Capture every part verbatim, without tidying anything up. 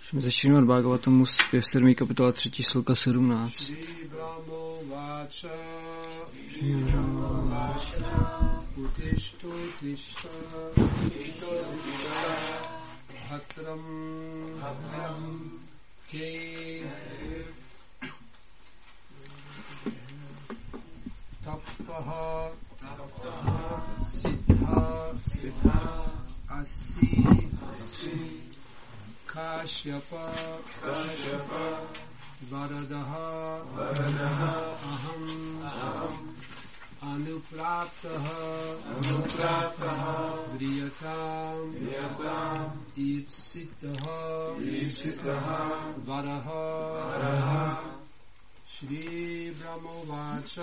Ze Šrímad Bhagavatamu zpěv sedmý kapitola třetí sloka sedmnáct. Tapaha siddha asi Kashyapa Varadaha Aham Anupraptaha Vriyatam Ipsitaha Varaha Shri Brahmovacha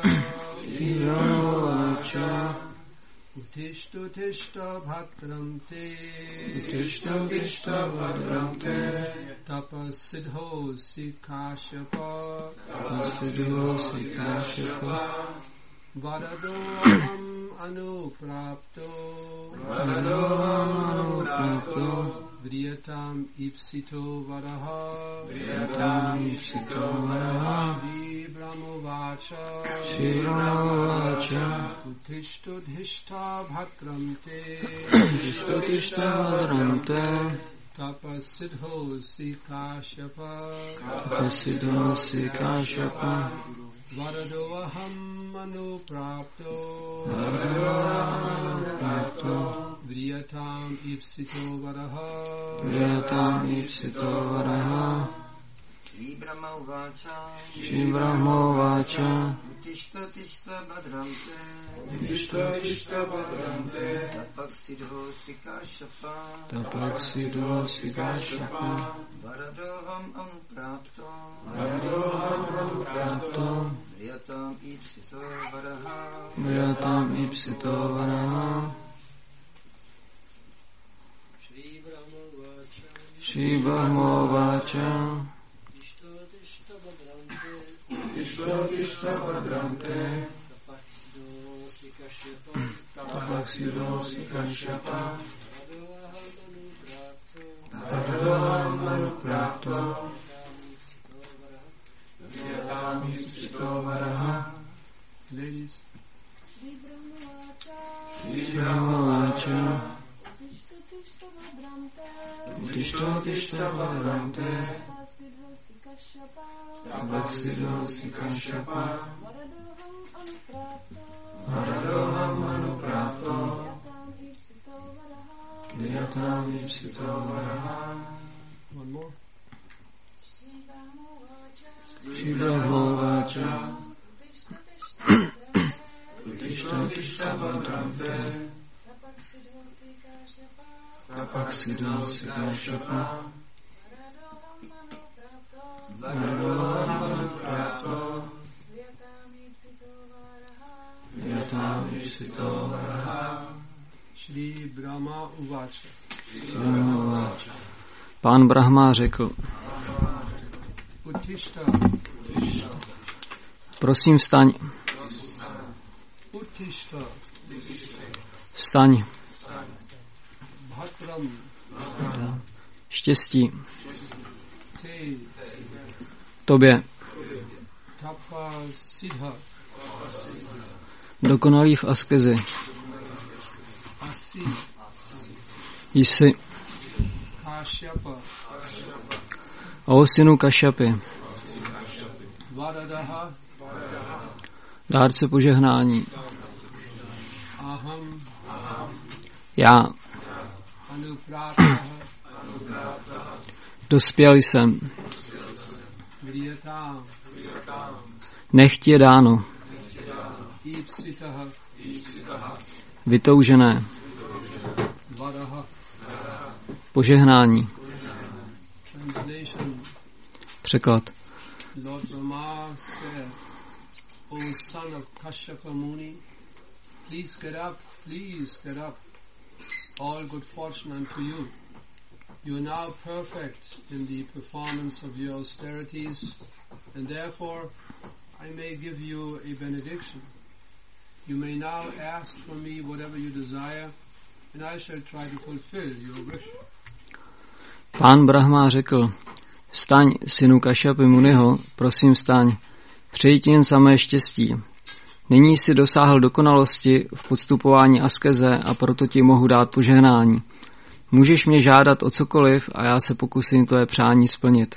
Utishta Utishta Bhadramte Utishta Utishta Bhadramte Tapasiddho Sikashapa Tapasiddho Sikashapa Varadoham Anuprapto Varadoham Anuprapto Vriyatam Ipsito Varaha Vriyatam Ipsito Varaha Shri Brahmovacha Shri Brahmovacha Utishta Utishta Bhadramte Utishta Utishta Bhadramte Tapasiddho Sikashapa Tapasiddho Sikashapa Varadoham Anuprapto Varadoham Anuprapto Vriyatam Ipsito Varaha Vriyatam Ipsito Varaha Shri Brahmovacha Shri Brahmovacha Utishta Utishta Bhadramte Utishta Utishta Bhadramte Tapasiddho Sikashapa Tapasiddho Sikashapa Varadoham Anuprapto Varadoham Anuprapto Vriyatam Ipsito Varaha Vriyatam Ipsito Varaha Shri Brahmovacha Utishta Utishta Bhadramte Tapasiddho Sikashapa Varadoham Anuprapto Vriyatam Ipsito Varaha. Ladies, Shri Brahmovacha Utishta Utishta Bhadramte Tapasiddho Sikashapa Varadoham Anuprapto Vriyatam Ipsito Varaha. one more. Shri Brahmovacha Utishta Utishta Bhadramte Tapasiddho Sikashapa Varadoham Anuprapto Vriyatam Ipsito Varaha. Shri Brahma Uvacha. Brahmovacha Pán Brahma řekl, Utishta prosím vstaň, Utishta vstaň, Bhadram štěstí Te tobě, Tapasiddha dokonalý v askezi, Asi jsi, Kashyapa o synu Kašapy, Varadaha dárce požehnání, Aham já, Anupraptaha dospěl jsem, Vriyatam nechť je dáno, Ipsitaha vytoužené, Varaha. požehnání. Translation. Překlad. Lord Brahma said, O son of Kashyapa Muni, please get up, please get up. All good fortune unto you. You are now perfect in the performance of your austerities, and therefore I may give you a benediction. You may now ask from me whatever you desire, and I shall try to fulfill your wish. Pán Brahma řekl, Staň, synu Kašapy Muniho, prosím staň, přeji ti jen samé štěstí. Nyní jsi dosáhl dokonalosti v podstupování askeze a proto ti mohu dát požehnání. Můžeš mě žádat o cokoliv a já se pokusím tvoje přání splnit.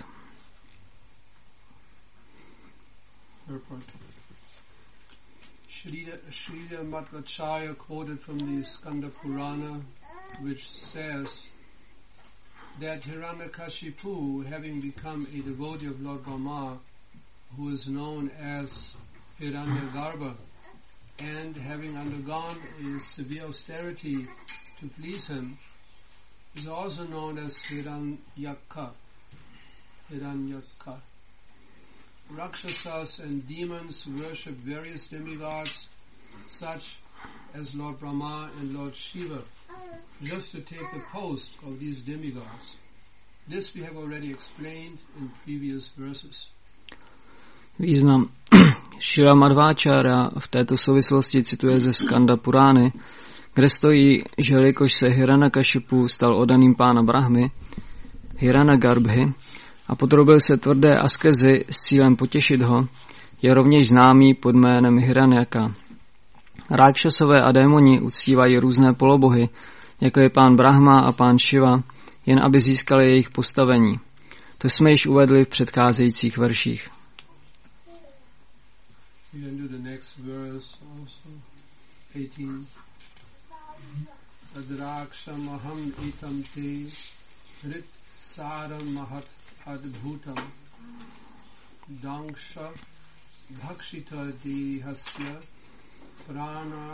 Shrila Madhvacharya quoted from the Skanda Purana, which says that Hiranyakashipu, having become a devotee of Lord Brahma, who is known as Hiranyagarbha, and having undergone a severe austerity to please him, is also known as Hiranyaka. Hiranyaka. Rakshasas and demons worship various demigods, such as Lord Brahma and Lord Shiva, just to take the post of these demigods. This we have already explained in previous verses. Význam. Šrila Madhvacharya v této souvislosti cituje ze Skanda Purány, kde stojí, že jelikož se Hiranyakashipu stal oddaným pána Brahmy, Hiranyagarbhy, a podrobil se tvrdé askezi s cílem potěšit ho, je rovněž známý pod jménem Hiranyaka. Rákšasové a démoni uctívají různé polobohy, jako je pán Brahma a pán Shiva, jen aby získali jejich postavení. To jsme již uvedli v předcházejících verších. Adbhutam Dangsha Bhakshita Dehasya Prana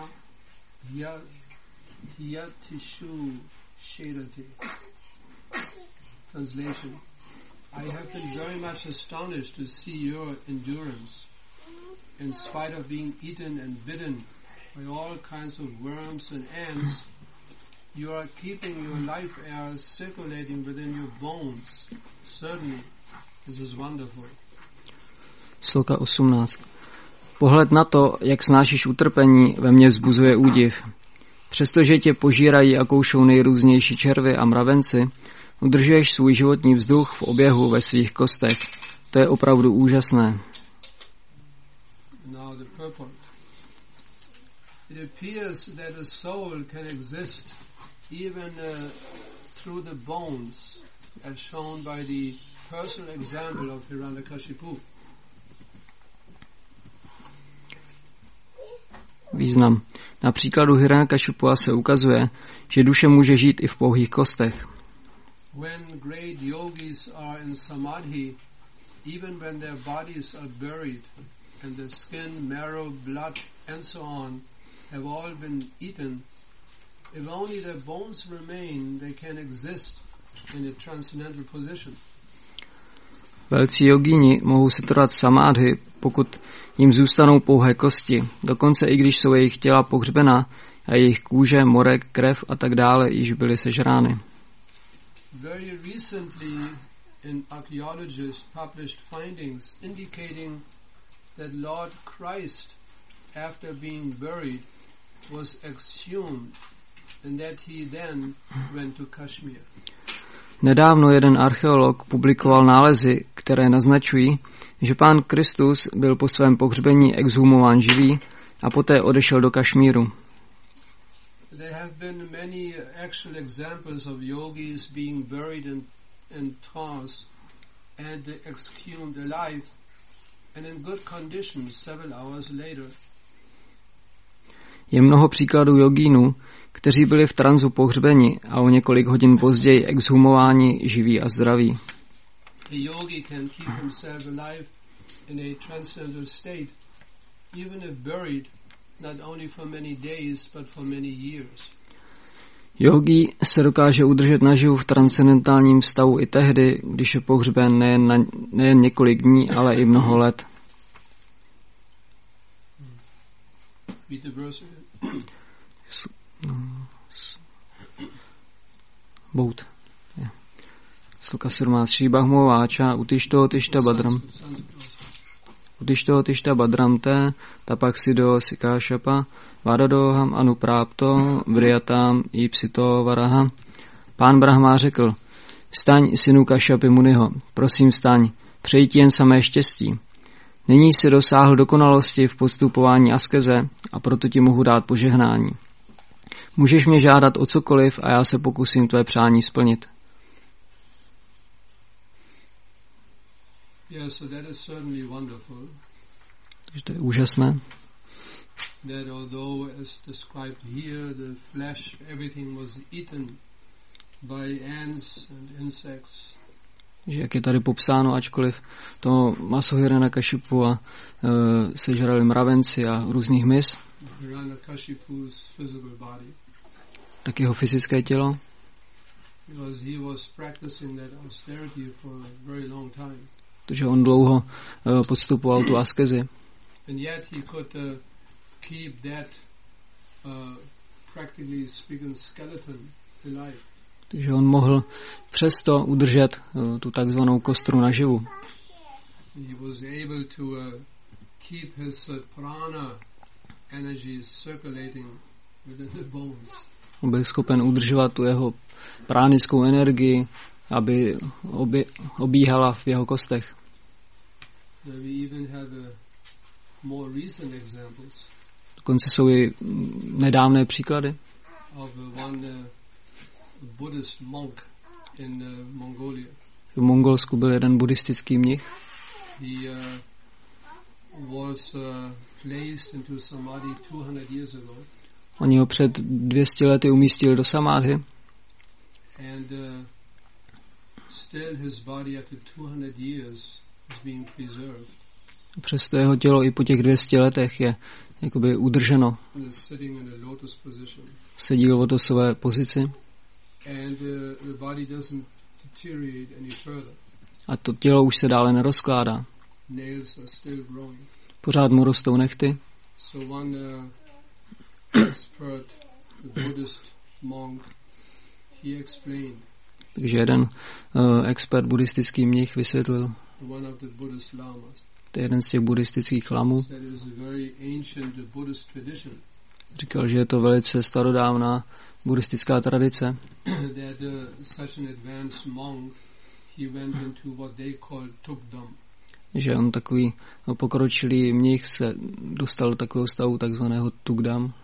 Yatishu Shedati. Translation. I have been very much astonished to see your endurance. In spite of being eaten and bitten by all kinds of worms and ants, you are keeping your life air circulating within your bones. Certainly, this is wonderful. Sloka osmnáct. Pohled na to, jak snášíš utrpení, ve mně vzbuzuje údiv. Přestože tě požírají a koušou nejrůznější červy a mravenci, udržuješ svůj životní vzduch v oběhu ve svých kostech. To je opravdu úžasné. Now the purport. It appears that a soul can exist even uh, through the bones, as shown by the personal example of Hiranyakashipu. Význam. Na příkladu Hiranyakashipua se ukazuje, že duše může žít i v pouhých kostech. When great yogis are in samadhi, even when their bodies are buried and the skin, marrow, blood and so on have all been eaten, if only their bones remain, they can exist in a transcendental position. Velcí jogíni mohou se trvat samádhy, pokud jim zůstanou pouhé kosti, dokonce i když jsou jejich těla pohřbena a jejich kůže, morek, krev a tak dále již byly sežrány. Very recently, an archaeologist published findings indicating that Lord Christ, after being buried, was exhumed and that he then went to Kashmir. Nedávno jeden archeolog publikoval nálezy, které naznačují, že pán Kristus byl po svém pohřbení exhumován živý a poté odešel do Kašmíru. There have been many actual examples of yogis being buried in, in trance and exhumed alive and in good condition several hours later. Je mnoho příkladů jogínů, kteří byli v tranzu pohřbeni a o několik hodin později exhumováni živí a zdraví. A yogi can keep himself alive in a transcendental state, even if buried, not only for many days, but for many years. Yogi se dokáže udržet naživu v transcendentálním stavu i tehdy, když je pohřben nejen, na, nejen několik dní, ale i mnoho let. Read the verse. Bout. Sloka sedmnáct. Shri Bahmo Váča Utishto Tishta Badram Utishto Tishta Badram Te Tapaksido Sikášapa Vadadoham Anuprapto Vriyatam Ipsito Varaha. Pán Brahma řekl, Vstaň, synu Kašapy Muniho, prosím vstaň, přeji ti jen samé štěstí. Nyní si dosáhl dokonalosti v postupování askeze a proto ti mohu dát požehnání. Můžeš mě žádat o cokoliv a já se pokusím tvé přání splnit. Yes, so that is certainly wonderful. Takže to je úžasné. That although, as described here, the flesh, everything was eaten by ants and insects. Že jak je tady popsáno, ačkoliv to maso Hiranyakashipu a e, sežrali mravenci a různých hmyz, Hiranyakashipu's physical body, tak jeho fyzické tělo, because he was practicing that austerity for a very long time. protože on dlouho e, podstupoval tu askezi. And yet he could uh, keep that uh, practically speaking skeleton alive. Takže on mohl přesto udržet uh, tu takzvanou kostru naživu. He was able to uh, keep his uh, prana energy circulating within the bones. On byl schopen udržovat tu jeho pránickou energii, aby obě, obíhala v jeho kostech. We even have uh, more recent examples. Dokonce jsou i nedávné příklady. Of uh, one uh, Buddhist monk in uh, Mongolia. V Mongolsku byl jeden buddhistický mnich. He uh, was uh, placed into samadhi two hundred years ago. Oni ho před dvě stě lety umístili do samádhy. And uh, still his body after two hundred years is being preserved. Přesto jeho tělo i po těch dvě stě letech je jakoby udrženo. Sitting in a lotus position. Sedí v lotosové pozici. And uh, the body doesn't deteriorate any further. A to tělo už se dále nerozkládá. Nails are still growing. Pořád mu rostou nehty. So one uh, expert, the Buddhist monk, he explained. Takže jeden uh, expert buddhistický mnich vysvětlil. One of the Buddhist lamas. To je jeden z těch buddhistických lamů. Říkal, že je to velice starodávná buddhistická tradice. Že on takový no, pokročilý mnich se dostal do takového stavu takzvaného Tugdam.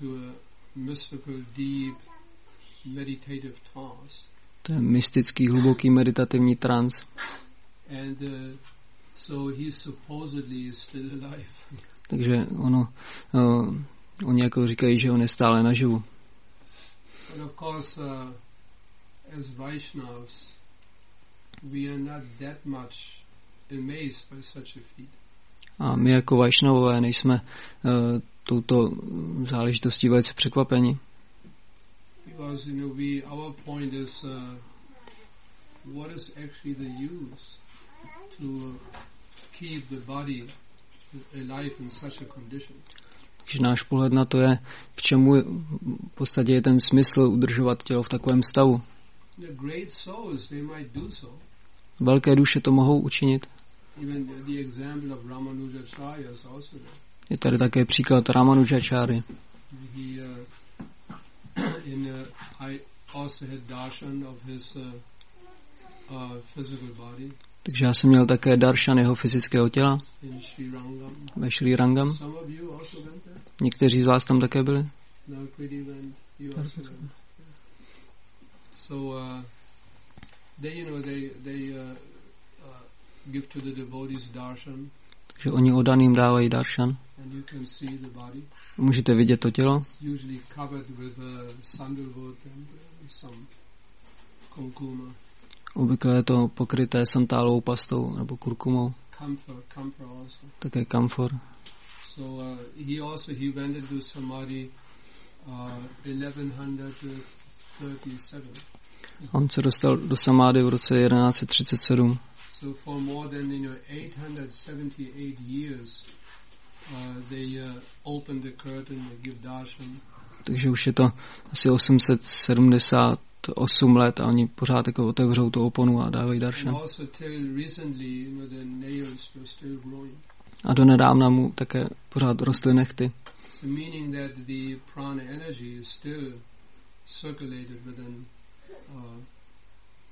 To je mystický, hluboký meditativní trans. And uh, so he supposedly is still alive. Takže ono, uh, oni jako říkají, že on je stále naživu. And of course, uh, as Vaishnavas, we are not that much amazed by such a feat. A my jako Vaishnavové nejsme uh, touto záležitostí velice překvapeni. Because, you know, we, our point is, uh, what is actually the use to keep the body alive in such a condition? Takže náš pohled na to je, k čemu v podstatě je ten smysl udržovat tělo v takovém stavu. The great souls, they might do so. Velké duše to mohou učinit. Even the example of Ramanujacharya is also there. Je tady také příklad Ramanujacharya. He, uh, in, uh, I also had darshan of his uh, uh, physical body. Takže já jsem měl také darshan jeho fyzického těla in Sri Rangam. ve Sri Rangam. Some of you also went there? Někteří z vás tam také byli? No, pretty went. You also went. So uh, they, you know, they they uh, uh, give to the devotees darshan. Takže oni odaným dávají darshan. And you can see the body. Můžete vidět to tělo. Usually covered with uh, sandalwood and uh, some kumkuma. Obvykle je to pokryté santálovou pastou nebo kurkumou. Camphor, camphor also. Také kamfor. So uh, he also he went into samadhi uh, eleven thirty-seven. On se dostal do samády v roce jedenáct třicet sedm. So for more than you know eight hundred seventy-eight years, uh, they uh, open the curtain, they give darshan. Takže už je to asi osm set sedmdesát osm let a oni pořád jako otevřou tu oponu a dávají darshan. A do nedávna mu také pořád rostly nehty.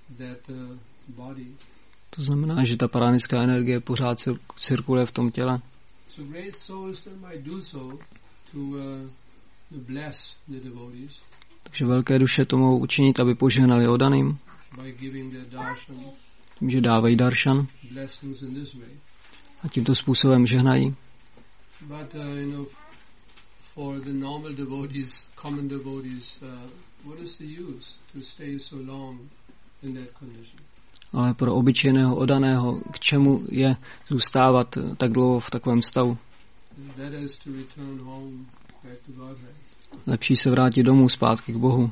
that uh, body. To znamená, že ta paránická energie pořád cir- cirkuluje v tom těle. So great souls that might do so to uh, bless the devotees. Takže velké duše to mohou učinit, aby požehnali odaným, By giving their darshan, tím, že dávají daršan blessings in this way. a tímto způsobem žehnají. But uh, you know, for the normal devotees, common devotees, uh, what is the use to stay so long in that condition? Ale pro obyčejného odaného, k čemu je zůstávat tak dlouho v takovém stavu? Better is to return home back to Godhead. Lepší se vrátit domů zpátky k Bohu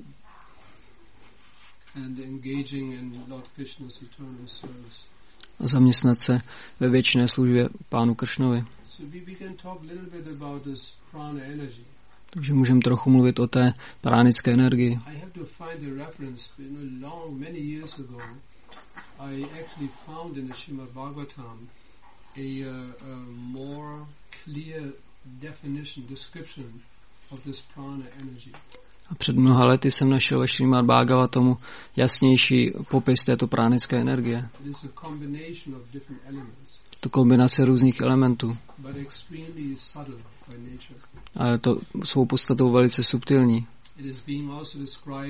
And engaging in Lord Krishna's eternal service. a zaměstnat se ve věčné službě Pánu Kršnovi. So we, we can talk a little bit about this prana energy. Takže můžeme trochu mluvit o té pránické energii. I have to find a reference. You know, long, many years ago, I actually found in the Srimad Bhagavatam a, uh, a more clear definition, description of this prana energy. A před mnoha lety jsem našel ve Šrímad Bhagavatamu jasnější popis této pránické energie. It is a combination of different elements, To kombinace různých elementů. but extremely subtle by nature. A je to svou podstatou velice subtilní. It is being also described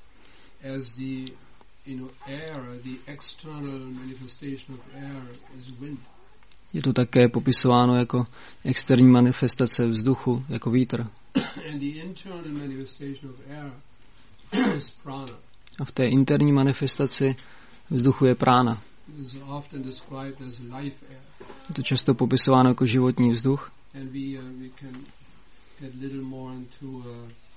as the, you know, air, the external manifestation of air is wind. Je to také popisováno jako externí manifestace vzduchu, jako vítr. And the internal manifestation of air is prana. A v té interní manifestaci vzduchu je prána. It is often described as life air. Je to často popisováno jako životní vzduch. And we, uh, we can get little more into uh,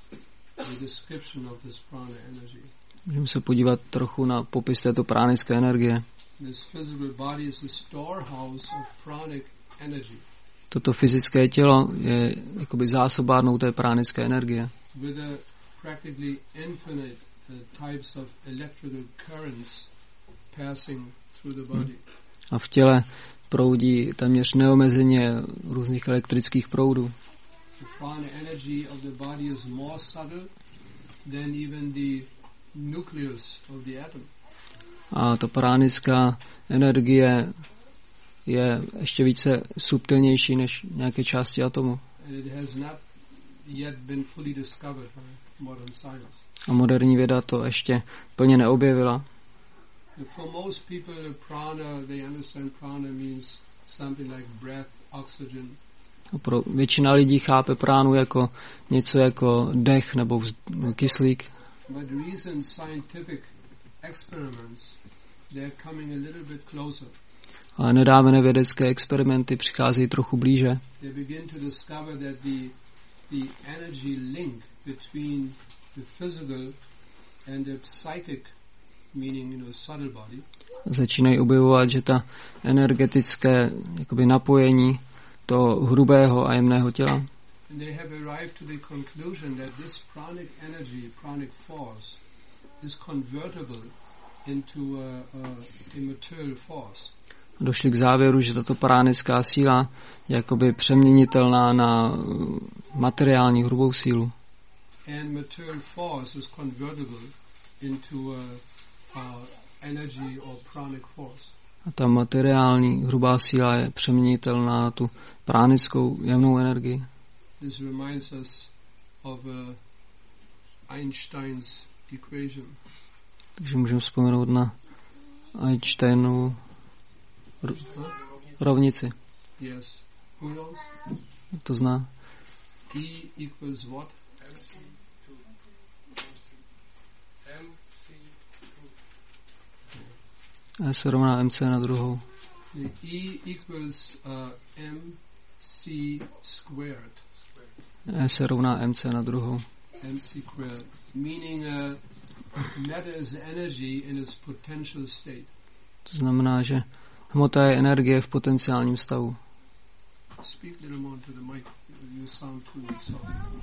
the description of this prana energy. Můžeme se podívat trochu na popis této pránické energie. This physical body is a storehouse of pranic energy Toto fyzické tělo je jakoby zásobárnou té pránické energie. with a practically infinite uh, types of electrical currents passing through the body. A v těle proudí téměř neomezeně různých elektrických proudů. The prana energy of the body is more subtle than even the nucleus of the atom. A ta pránická energie je ještě více subtilnější než nějaké části atomu. And it has not yet been fully discovered by modern science. A moderní věda to ještě plně neobjevila. For most people, the prana, they understand prana means something like breath, oxygen. A pro většina lidí chápe pránu jako něco jako dech nebo vz- kyslík. But recent scientific experiments, they're coming a little bit closer. Ale nedávné vědecké experimenty přicházejí trochu blíže. They begin to discover that the the energy link between the physical and the psychic, meaning, you know, subtle body, Začínají objevovat, že ta energetické jakoby napojení toho hrubého a jemného těla. and they have arrived to the conclusion that this pranic energy, pranic force, is convertible into a, a, a material force. Došli k závěru, že tato pránická síla je jakoby přeměnitelná na uh, materiální hrubou sílu. And material force is convertible into a, a energy or pranic force. A ta materiální hrubá síla je přeměnitelná na tu pránickou jemnou energii. This reminds us of uh, Einstein's equation. Takže můžeme vzpomenout na Einsteinovu r- rovnici. Yes. Who knows? To zná. E equals what? E se rovná mc na druhou. E equals uh, mc squared. E se rovná mc na druhou. Mc squared. Meaning uh, matter is energy in its potential state. To znamená, že hmota je energie v potenciálním stavu. Speak a little more to the mic. You sound too soft.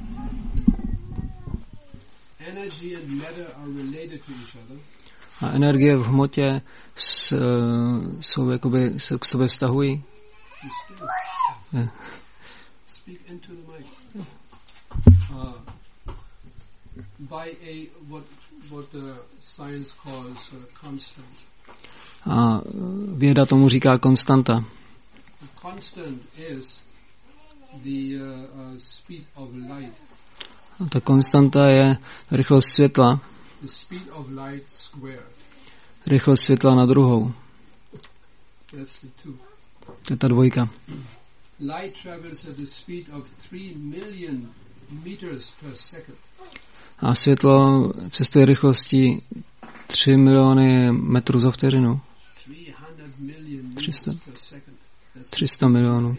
Energy and matter are related to each other. A energie v hmotě s, uh, jsou jakoby se k sobě vztahují. You still Je. speak into the mic. Uh, by a what what uh, science calls uh, constant. A věda tomu říká konstanta. The constant is the uh, uh, speed of light. A ta konstanta je rychlost světla. The speed of light squared. Rychlost světla na druhou. That's the two. To je ta dvojka. Light travels at the speed of three million meters per second. A světlo cestuje rychlostí tři miliony metrů za vteřinu. tři sta tři sta milionů.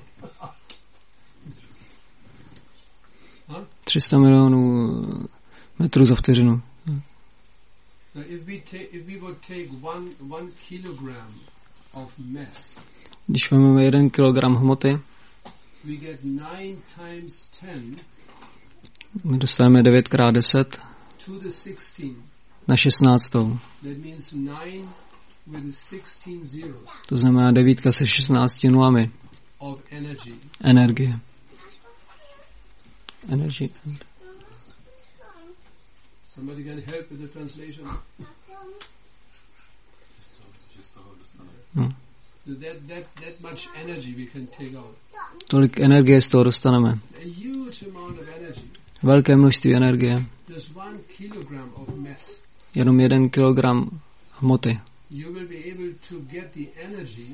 tři sta milionů metrů za vteřinu. Když vezmeme jeden kilogram hmoty, my dostaneme devět krát deset na šestnáctou. To znamená devítka se šestnácti nulami. Energie. Energie. Somebody can help with the translation. No. That, that, that much energy we can take out. Tolik energie z toho dostaneme. A huge amount of energy. Velké množství energie. There's one kilogram of mass. Jenom jeden kilogram hmoty. You will be able to get the energy.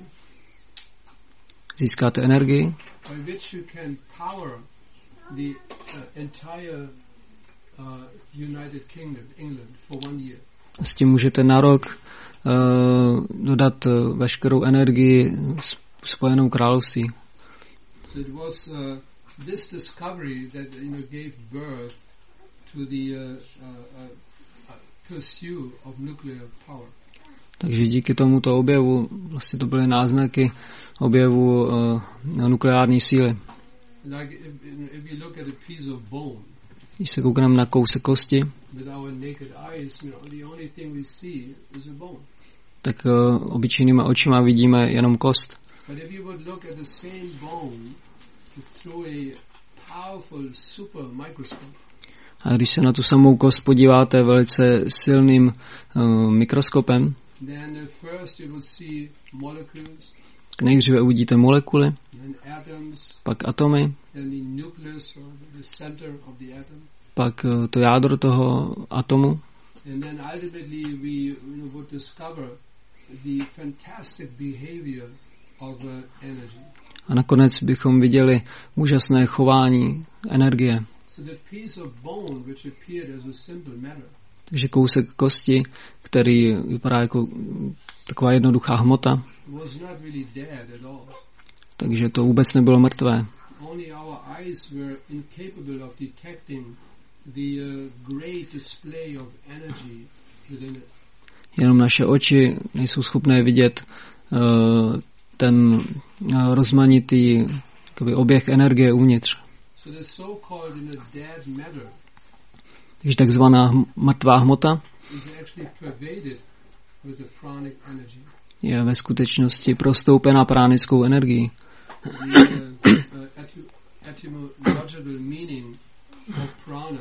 Získáte energii, By which you can power the uh, entire uh, United Kingdom, England, for one year. S tím můžete na rok uh, dodat uh, veškerou energii Spojenou království. So it was uh, this discovery that you know gave birth to the uh, uh, uh, pursuit of nuclear power. Takže díky tomuto objevu, vlastně to byly náznaky objevu uh, nukleární síly. Like if, if you look at a piece of bone, Když se koukneme na kousek kosti, with our naked eyes, you know, the only thing we see is a bone. tak uh, obyčejnýma očima vidíme jenom kost. But if you would look at the same bone through a powerful super microscope, A když se na tu samou kost podíváte velice silným uh, mikroskopem, then first you would see molecules, nejdříve uvidíte molekuly, then atoms, pak atomy, then the nucleus or the center of the atom, pak uh, to jádro toho atomu and then ultimately we you know, would discover the fantastic behavior of uh, energy. a nakonec bychom viděli úžasné chování energie. So that piece of bone which appeared as a simple matter, Takže kousek kosti, který vypadá jako taková jednoduchá hmota, was not really dead at all. takže to vůbec nebylo mrtvé. Only our eyes were incapable of detecting the uh, great display of energy within it. Jenom naše oči nejsou schopné vidět uh, ten uh, rozmanitý jakoby, oběh energie uvnitř. So the so-called you know, dead matter Takže takzvaná hm- mrtvá hmota is actually pervaded with the pranic energy. je ve skutečnosti prostoupená pránickou energií. The uh, uh, ety- etymological meaning of prana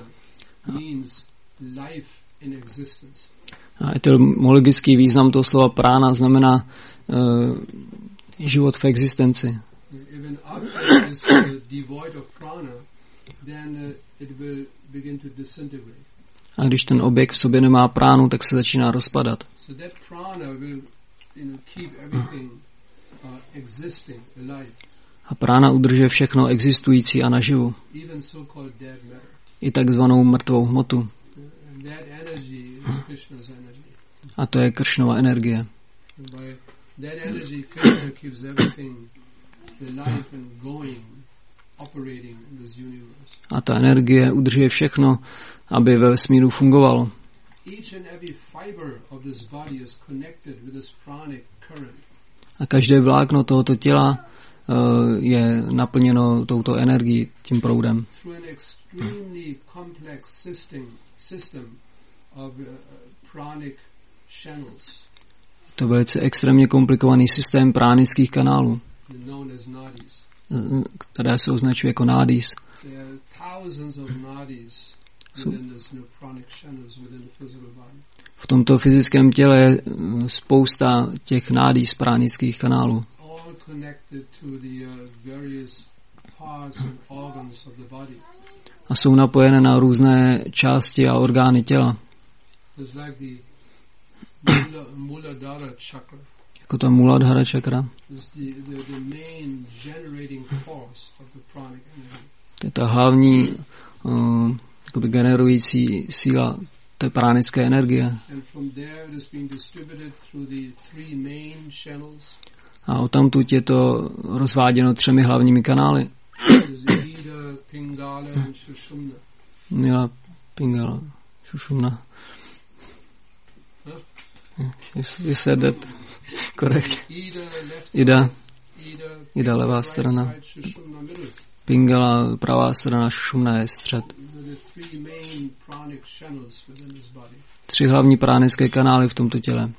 means life in existence. A etymologický význam toho slova prána znamená uh, život v existenci. If an object is uh, devoid of prana, then uh, it will begin to disintegrate. A když ten objekt v sobě nemá pránu, tak se začíná rozpadat. So that prana will, you know, keep everything uh, existing, alive, A prána udržuje všechno existující a naživu. even so-called dead matter. I takzvanou mrtvou hmotu. And that energy is Krishna's energy. A to je Kršnova energie. And by that energy, Krishna keeps everything alive and going, operating in this universe. A ta energie udržuje všechno, aby ve vesmíru fungovalo. Each and every fiber of this body is connected with this pranic current. A každé vlákno tohoto těla uh, je naplněno touto energií, tím proudem. Through an extremely complex system, system of uh, pranic channels To je velice extrémně komplikovaný systém pránických kanálů, known as nadis. které se označuje jako nádis. There are thousands of nadis V tomto fyzickém těle je spousta těch nádí z pránických kanálů. A jsou napojené na různé části a orgány těla. Jako ta Muladhara čakra. To je ta hlavní uh, jakoby generující síla té pránické energie. A odtamtud je to rozváděno třemi hlavními kanály. Nila, Pingala, Sushumna. You said that correct. Ida, Ida levá strana. Pingala pravá strana, Sushumna je střed. Tři hlavní pránické kanály v tomto těle.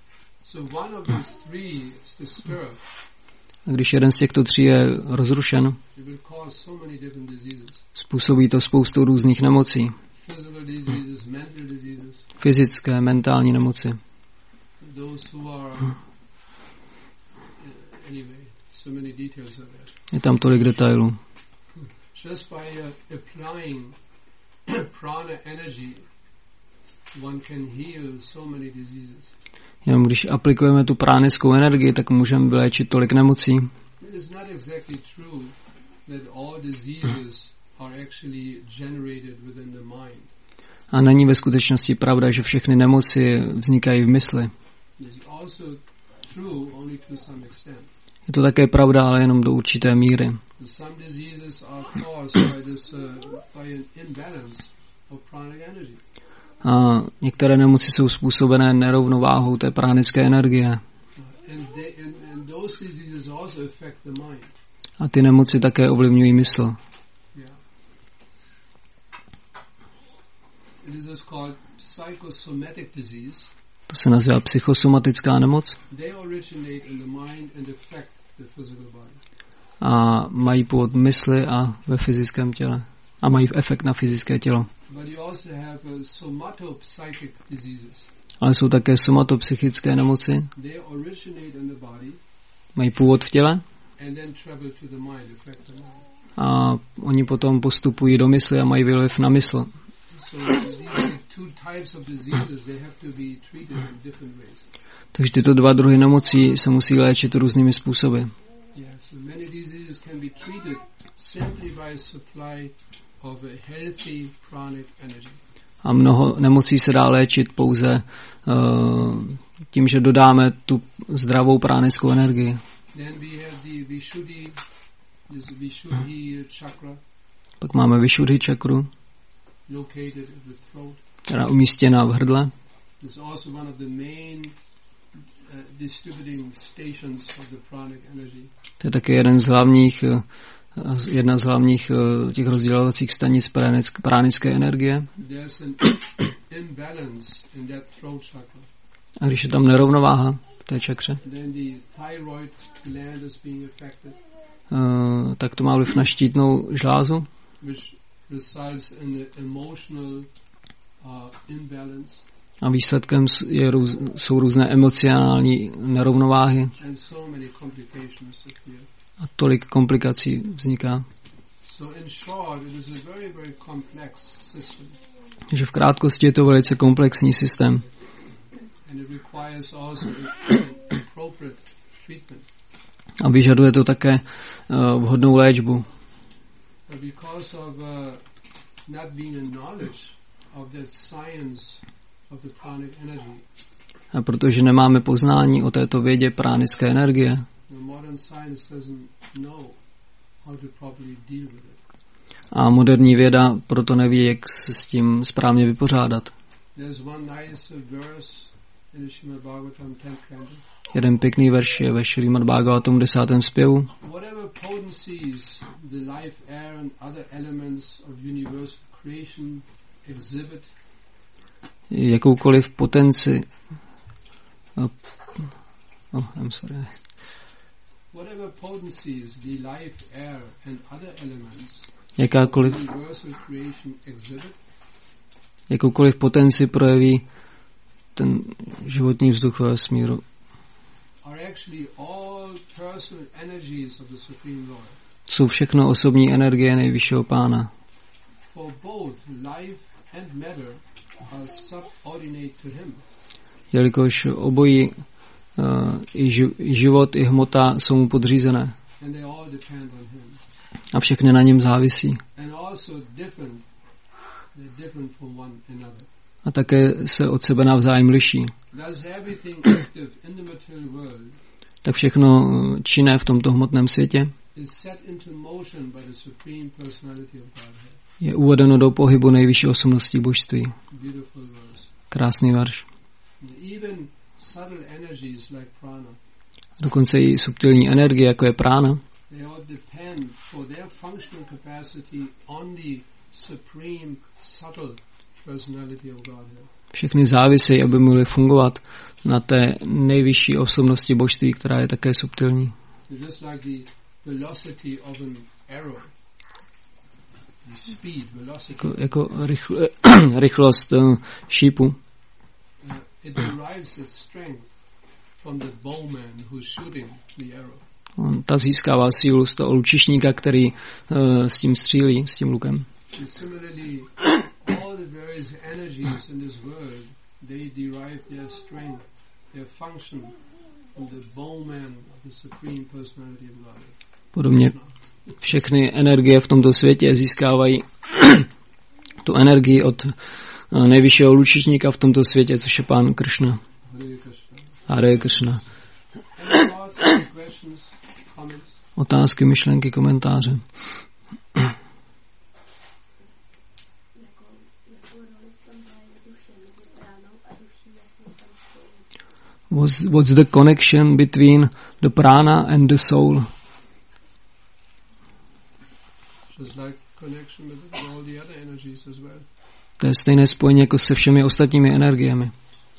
A když jeden z těchto tří je rozrušen, způsobí to spoustu různých nemocí. Fyzické, mentální nemoci. Je tam tolik detailů. Jenom když aplikujeme tu pránickou energii, tak můžeme vyléčit tolik nemocí. A není ve skutečnosti pravda, že všechny nemoci vznikají v mysli. Je to také pravda, ale jenom do určité míry. A některé nemoci jsou způsobené nerovnováhou té pránické energie. A ty nemoci také ovlivňují mysl. To se nazývá psychosomatická nemoc. A mají původ mysli a ve fyzickém těle. A mají efekt na fyzické tělo. Ale jsou také somatopsychické nemoci. Mají původ v těle. A oni potom postupují do mysli a mají vliv na mysl. Takže tyto dva druhy nemocí se musí léčit různými způsoby. A mnoho nemocí se dá léčit pouze uh, tím, že dodáme tu zdravou pránickou energii. Pak máme Vishuddhi čakru, která je umístěna v hrdle. To je také jeden z hlavních, jedna z hlavních těch rozdělovacích stanic pránické energie. A když je tam nerovnováha v té čakře, tak to má vliv na štítnou žlázu, a výsledkem je růz, jsou různé emocionální nerovnováhy a tolik komplikací vzniká. Takže v krátkosti je to velice komplexní systém. A vyžaduje to také uh, vhodnou léčbu. A protože nemáme poznání o této vědě pránické energie, a moderní věda proto neví, jak se s tím správně vypořádat. Jeden pěkný verš je ve Šrímad Bhagavatam desátém zpěvu. Jakoukoliv potenci oh, oh, I'm sorry. Jakákoliv jakoukoliv potenci projeví ten životní vzduch ve vesmíru, are actually all personal energies of the Supreme Lord. jsou všechno osobní energie nejvyššího pána. For both life and matter are subordinate to him. Jelikož obojí, uh, i, ži- i život, i hmota jsou mu podřízené. And they all depend on him. A všechny na něm závisí. And also different, they're different from one another. A také se od sebe navzájem liší. Thus everything active in the material world Tak všechno činné v tomto hmotném světě is set into motion by the Supreme Personality of Godhead. je uvedeno do pohybu nejvyšší osobností božství. Beautiful verse. Krásný verš. Even subtle energies like prana, Dokonce i subtilní energie, jako je prána, they all depend for their functional capacity on the Supreme Subtle Personality of Godhead. všechny závisejí, aby mohly fungovat na té nejvyšší osobnosti božství, která je také subtilní. It's just like the velocity of an arrow. The speed, velocity. Jako, jako rychl, rychlost uh, šípu. Uh, it derives its strength from the bowman who's shooting the arrow. On, ta získává sílu z toho lučišníka, který uh, s tím střílí, s tím lukem. And similarly, all the various energies in this world, they derive their strength, their function from the bowman of the Supreme Personality of God. Podobně všechny energie v tomto světě získávají tu energii od uh, nejvyššího lučišníka v tomto světě, což je pán Kršna. Hare Krishna. Hare Kršna. Any thoughts, any questions, comments? Otázky, myšlenky, komentáře. What's, what's the connection between the prana and the soul? Just like connection with all the other energies as well. To je stejné spojení jako se všemi ostatními energiemi.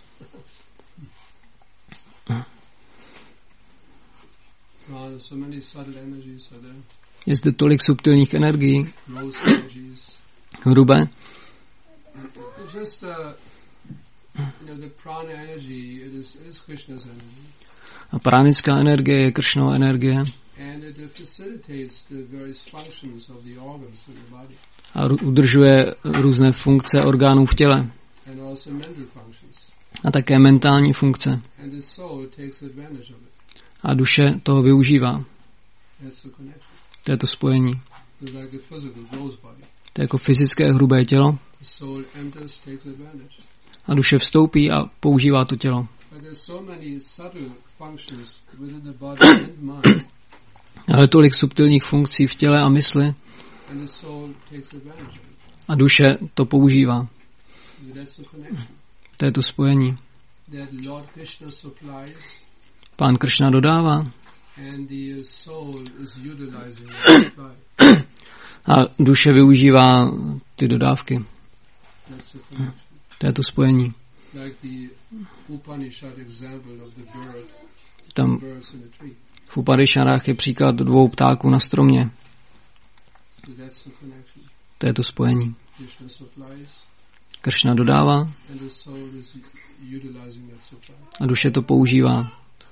Uh, so many subtle energies are there. Je zde tolik subtilních energií, Gross energies. hrubé. It's just, uh, you know, the prana energy, it is, it is Krishna's energy. A pránická energie je Kršnova energie. And it uh, facilitates the various functions of the organs in the body. A ru- udržuje různé funkce orgánů v těle. And also mental functions. A také mentální funkce. And the soul takes advantage of it. A duše toho využívá. That's the connection. To je to spojení. It's like the physical gross body. To je jako fyzické hrubé tělo. The soul enters, takes advantage. A duše vstoupí a používá to tělo. But there's so many subtle functions within the body and mind. Ale tolik subtilních funkcí v těle a mysli. And the soul takes advantage of it. A duše to používá. So that's the connection. To je to spojení. That Lord Krishna supplies, Pán Kršna dodává. and the soul is utilizing the supply. A duše využívá ty dodávky. That's the connection. To je to spojení. Like the Upanishad example of the bird, Tam birds in the tree. v Upanishadách je příklad dvou ptáků na stromě. So that's the connection. To je to spojení. Krishna supplies, Kršna dodává and the soul is utilizing that supply, a duše to používá.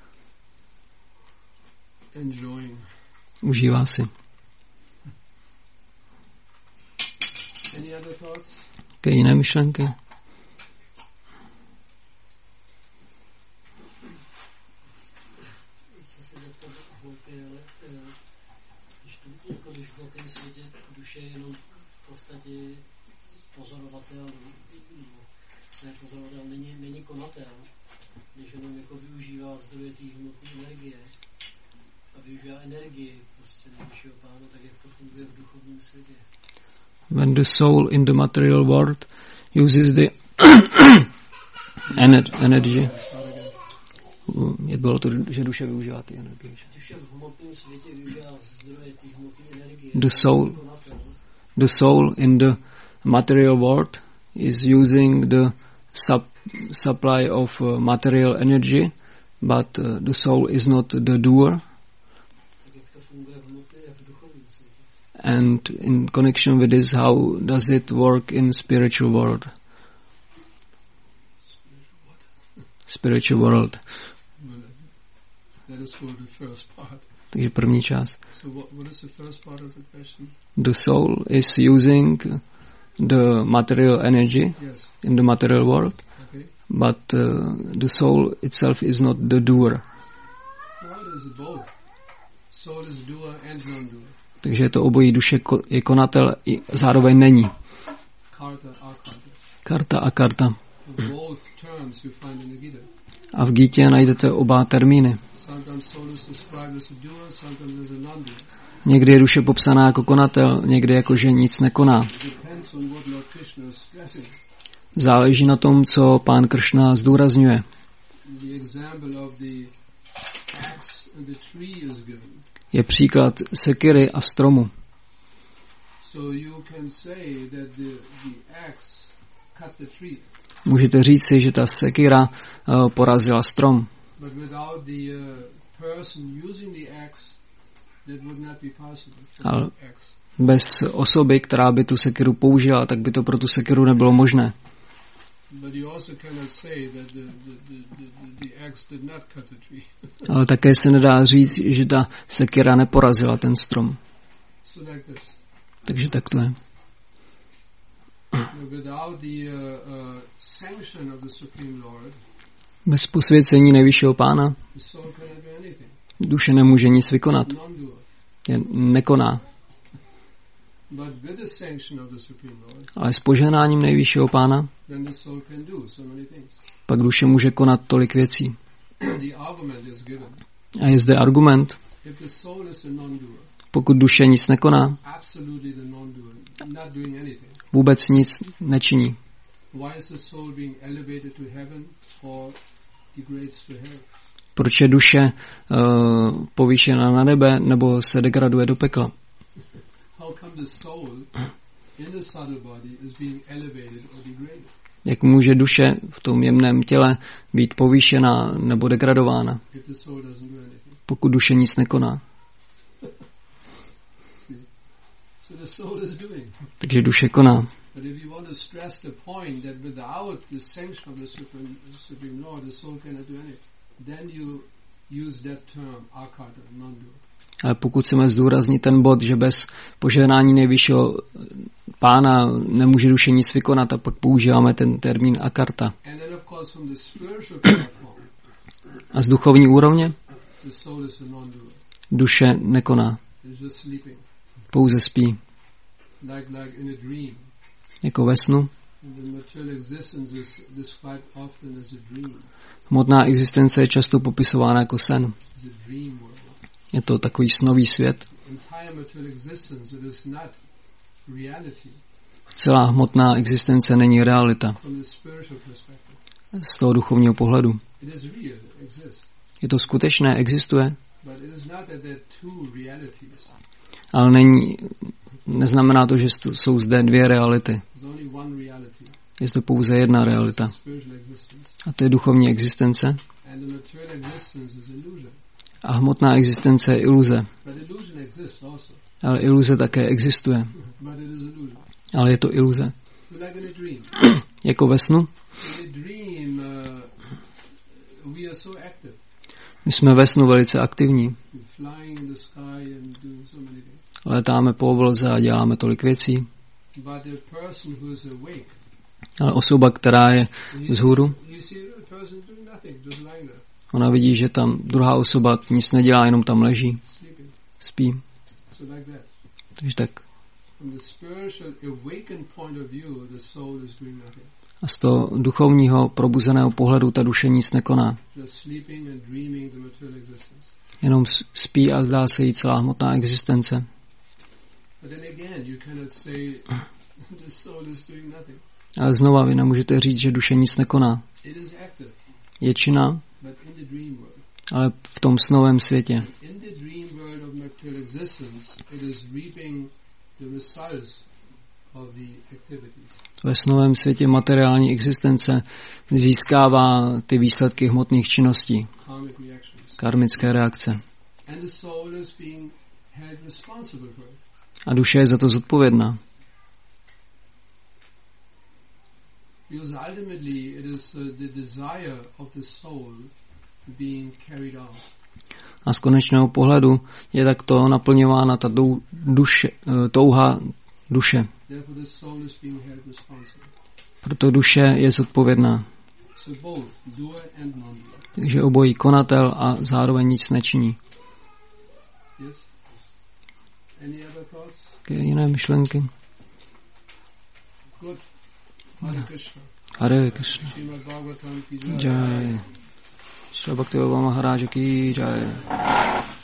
enjoying. Užívá si. Any other thoughts? Jaké jiné myšlenky? Se se zeptat hloupě, ale eh, když, to, jako když v hloupém světě duše je jenom v podstatě pozorovatel, nebo ne pozorovatel, není, není konatel, když jenom jako využívá zdroje té hmotné energie a využívá energii prostě nejvyššího pána, tak jak to funguje v duchovním světě. When the soul in the material world uses the ener- energy. Je bylo to, že duše využívá ty energie. že? Duše v hmotném světě využívá zdroje té hmotné energie. The soul, Konatel. the soul in the material world is using the sub, supply of uh, material energy, but uh, the soul is not the doer. Tak jak to funguje v hmotném a v duchovním světě. And in connection with this, how does it work in spiritual world? spiritual world. Let us go to the first part. Takže první část. So what, what is the first part of the question? The soul is using the material energy Yes. in the material world, Okay. but uh, the soul itself is not the doer. No, it is both. Soul is doer and non-doer. Takže je to obojí, duše ko- je konatel i zároveň není. Karta, akarta. Karta a karta. Both terms you find in the Gita. A v Gítě najdete oba termíny. Sometimes soul is described as a doer, sometimes as a non-doer. Někdy je duše popsaná jako konatel, někdy jako, že nic nekoná. Depends on what Lord Krishna is stressing. Záleží na tom, co pán Kršna zdůrazňuje. The example of the axe and the tree is given. Je příklad sekiry a stromu. So you can say that the, the axe cut the tree, Můžete říci, že ta sekira uh, porazila strom, but without the uh, person using the axe, that would not be possible. for Ale- the axe. bez osoby, která by tu sekiru použila, tak by to pro tu sekiru nebylo možné. But you also cannot say that the, the, the, the, the axe did not cut the tree. Ale také se nedá říct, že ta sekira neporazila ten strom. So like this. Takže tak to je. Without the uh, uh, sanction of the Supreme Lord, Bez posvěcení nejvyššího pána the soul cannot do anything. duše nemůže nic vykonat. Non-doer. Je nekoná. But with the sanction of the Supreme Lord, Ale s požehnáním nejvyššího pána then the soul can do so many things. pak duše může konat tolik věcí. The argument is given. A je zde argument, If the soul is a non-doer, pokud duše nic nekoná, absolutely the non-doer, not doing anything, vůbec nic nečiní. why is the soul being elevated to heaven or degrades to hell? Proč je duše uh, povýšena na nebe nebo se degraduje do pekla? How come the soul in the subtle body is being elevated or degraded? Jak může duše v tom jemném těle být povýšena nebo degradována, If the soul doesn't do anything. pokud duše nic nekoná? See? So the soul is doing. Takže duše koná. But if you want to stress the point that without the sanction of the Supreme, Supreme Lord, the soul cannot do anything, then you use that term, akarta, non-doer. Ale pokud chceme zdůraznit ten bod, že bez požehnání nejvyššího pána nemůže duše nic vykonat, a pak používáme ten termín akarta. And then of course from the spiritual platform, A z duchovní úrovně the soul is a non-doer. duše nekoná, It's just sleeping. pouze spí. Like like in a dream. Jako ve snu. And the material existence is described often as a dream. Hmotná existence je často popisována jako sen. It's a dream world. Je to takový snový svět. Entire material existence, it is not reality Celá hmotná existence není realita from the spiritual perspective. z toho duchovního pohledu. It is real, it exists. Je to skutečné, existuje, But it is not that there are two realities. ale není, neznamená to, že jsou zde dvě reality. There's only one reality, Je zde pouze jedna realita. spiritual existence. A to je duchovní existence. And the material existence is illusion. A hmotná existence je iluze. But illusion exists also. Ale iluze také existuje. But it is illusion. Ale je to iluze. So like in a dream. Jako ve snu. In a dream, uh, we are so active. My jsme ve snu velice aktivní. We're flying in the sky and doing so many things. Letáme po obloze a děláme tolik věcí. But the person who is awake, Ale osoba, která je you vzhůru, see, you see the person doing nothing, just lying there, ona vidí, že tam druhá osoba nic nedělá, jenom tam leží, sleeping. spí. So like that. Takže tak. From the spiritual awakened point of view, the soul is doing nothing. A z toho duchovního probuzeného pohledu ta duše nic nekoná. Just sleeping and dreaming the material existence. Jenom spí a zdá se jí celá hmotná existence. But then again, you cannot say the soul is doing nothing. Ale znova vy nemůžete říct, že duše nic nekoná. It is active, Je činná, but in the dream world. ale v tom snovém světě. In the dream world of material existence, it is reaping the results of the activities. Ve snovém světě materiální existence získává ty výsledky hmotných činností, Karmic reactions. karmické reakce. And the soul is being held responsible for it. A duše je za to zodpovědná. Because ultimately it is uh, the desire of the soul being carried out. A z konečného pohledu je takto naplňována ta dou, duše, touha duše. Therefore the soul is being held responsible. Proto duše je zodpovědná. So both doer and non-doer. Takže obojí konatel a zároveň nic nečiní. Yes? Any other thoughts? Jaké jiné myšlenky? Good. Hare Krishna. Hare Krishna. Srimad Bhagavatam ki jai. Jai. Shri Bhakti Maharaj ki jai.